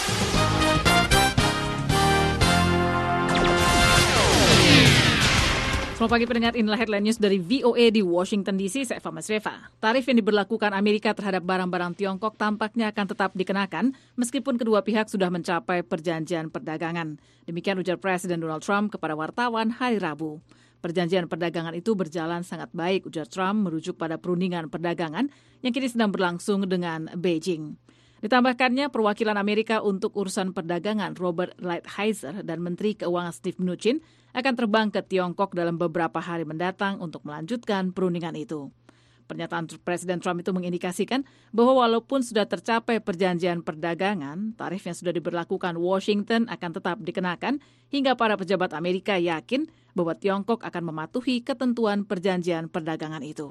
Selamat pagi pendengar, inilah headline news dari VOA di Washington DC, saya Eva Masreva. Tarif yang diberlakukan Amerika terhadap barang-barang Tiongkok tampaknya akan tetap dikenakan meskipun kedua pihak sudah mencapai perjanjian perdagangan. Demikian ujar Presiden Donald Trump kepada wartawan hari Rabu. Perjanjian perdagangan itu berjalan sangat baik, ujar Trump merujuk pada perundingan perdagangan yang kini sedang berlangsung dengan Beijing. Ditambahkannya, perwakilan Amerika untuk urusan perdagangan Robert Lighthizer dan Menteri Keuangan Steve Mnuchin akan terbang ke Tiongkok dalam beberapa hari mendatang untuk melanjutkan perundingan itu. Pernyataan Presiden Trump itu mengindikasikan bahwa walaupun sudah tercapai perjanjian perdagangan, tarif yang sudah diberlakukan Washington akan tetap dikenakan hingga para pejabat Amerika yakin bahwa Tiongkok akan mematuhi ketentuan perjanjian perdagangan itu.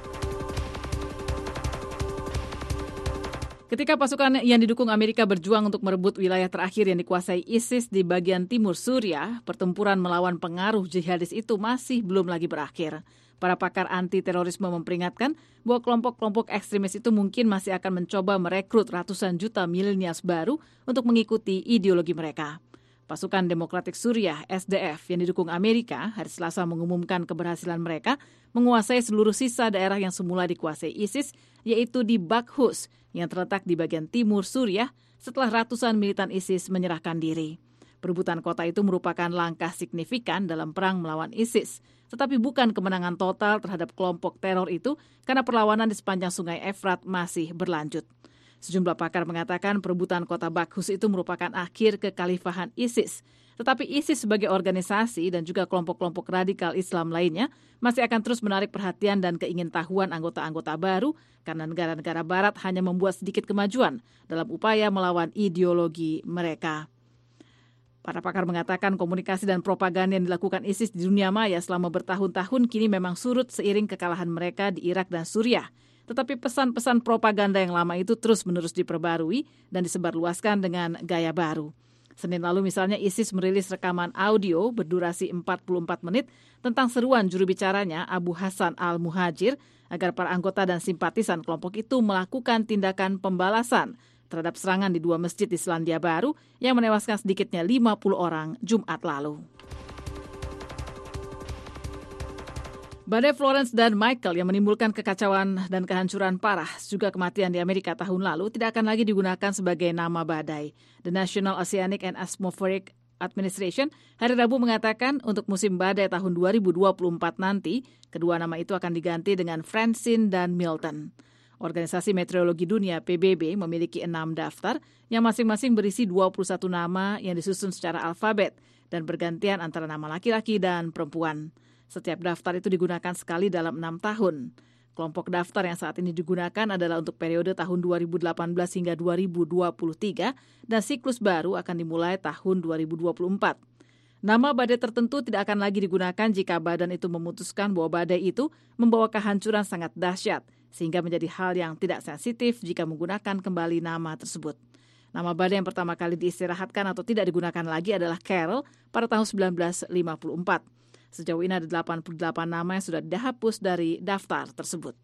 Ketika pasukan yang didukung Amerika berjuang untuk merebut wilayah terakhir yang dikuasai ISIS di bagian timur Suriah, pertempuran melawan pengaruh jihadis itu masih belum lagi berakhir. Para pakar anti-terorisme memperingatkan bahwa kelompok-kelompok ekstremis itu mungkin masih akan mencoba merekrut ratusan juta milenials baru untuk mengikuti ideologi mereka. Pasukan Demokratik Suriah (SDF) yang didukung Amerika hari Selasa mengumumkan keberhasilan mereka menguasai seluruh sisa daerah yang semula dikuasai ISIS, yaitu di Baghuz yang terletak di bagian timur Suriah setelah ratusan militan ISIS menyerahkan diri. Perebutan kota itu merupakan langkah signifikan dalam perang melawan ISIS, tetapi bukan kemenangan total terhadap kelompok teror itu karena perlawanan di sepanjang sungai Efrat masih berlanjut. Sejumlah pakar mengatakan perebutan kota Baghuz itu merupakan akhir kekhalifahan ISIS. Tetapi ISIS sebagai organisasi dan juga kelompok-kelompok radikal Islam lainnya masih akan terus menarik perhatian dan keingintahuan anggota-anggota baru karena negara-negara barat hanya membuat sedikit kemajuan dalam upaya melawan ideologi mereka. Para pakar mengatakan komunikasi dan propaganda yang dilakukan ISIS di dunia maya selama bertahun-tahun kini memang surut seiring kekalahan mereka di Irak dan Suriah. Tetapi pesan-pesan propaganda yang lama itu terus-menerus diperbarui dan disebarluaskan dengan gaya baru. Senin lalu misalnya ISIS merilis rekaman audio berdurasi 44 menit tentang seruan juru bicaranya Abu Hasan al-Muhajir agar para anggota dan simpatisan kelompok itu melakukan tindakan pembalasan terhadap serangan di 2 masjid di Selandia Baru yang menewaskan sedikitnya 50 orang Jumat lalu. Badai Florence dan Michael yang menimbulkan kekacauan dan kehancuran parah juga kematian di Amerika tahun lalu tidak akan lagi digunakan sebagai nama badai. The National Oceanic and Atmospheric Administration hari Rabu mengatakan untuk musim badai tahun 2024 nanti, kedua nama itu akan diganti dengan Francine dan Milton. Organisasi Meteorologi Dunia PBB memiliki 6 daftar yang masing-masing berisi 21 nama yang disusun secara alfabet dan bergantian antara nama laki-laki dan perempuan. Setiap daftar itu digunakan sekali dalam 6 tahun. Kelompok daftar yang saat ini digunakan adalah untuk periode tahun 2018 hingga 2023 dan siklus baru akan dimulai tahun 2024. Nama badai tertentu tidak akan lagi digunakan jika badan itu memutuskan bahwa badai itu membawa kehancuran sangat dahsyat sehingga menjadi hal yang tidak sensitif jika menggunakan kembali nama tersebut. Nama badai yang pertama kali diistirahatkan atau tidak digunakan lagi adalah Carol pada tahun 1954. Sejauh ini ada 88 nama yang sudah dihapus dari daftar tersebut.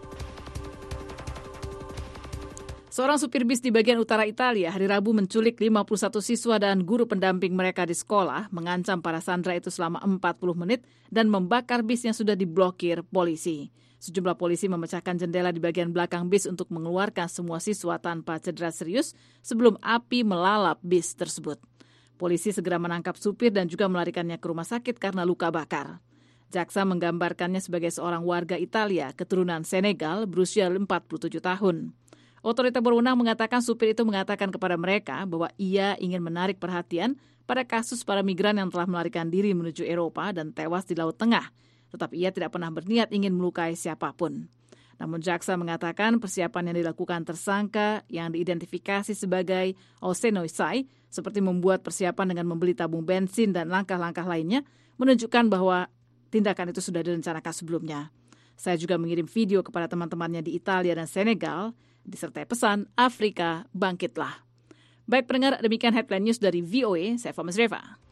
Seorang supir bis di bagian utara Italia hari Rabu menculik 51 siswa dan guru pendamping mereka di sekolah, mengancam para sandera itu selama 40 menit dan membakar bis yang sudah diblokir polisi. Sejumlah polisi memecahkan jendela di bagian belakang bis untuk mengeluarkan semua siswa tanpa cedera serius sebelum api melalap bis tersebut. Polisi segera menangkap supir dan juga melarikannya ke rumah sakit karena luka bakar. Jaksa menggambarkannya sebagai seorang warga Italia keturunan Senegal berusia 47 tahun. Otoritas berwenang mengatakan supir itu mengatakan kepada mereka bahwa ia ingin menarik perhatian pada kasus para migran yang telah melarikan diri menuju Eropa dan tewas di Laut Tengah. Tetapi ia tidak pernah berniat ingin melukai siapapun. Namun jaksa mengatakan persiapan yang dilakukan tersangka yang diidentifikasi sebagai Osenoisai seperti membuat persiapan dengan membeli tabung bensin dan langkah-langkah lainnya menunjukkan bahwa tindakan itu sudah direncanakan sebelumnya. Saya juga mengirim video kepada teman-temannya di Italia dan Senegal disertai pesan Afrika bangkitlah. Baik pendengar, demikian headline news dari VOA, saya Eva Masreva.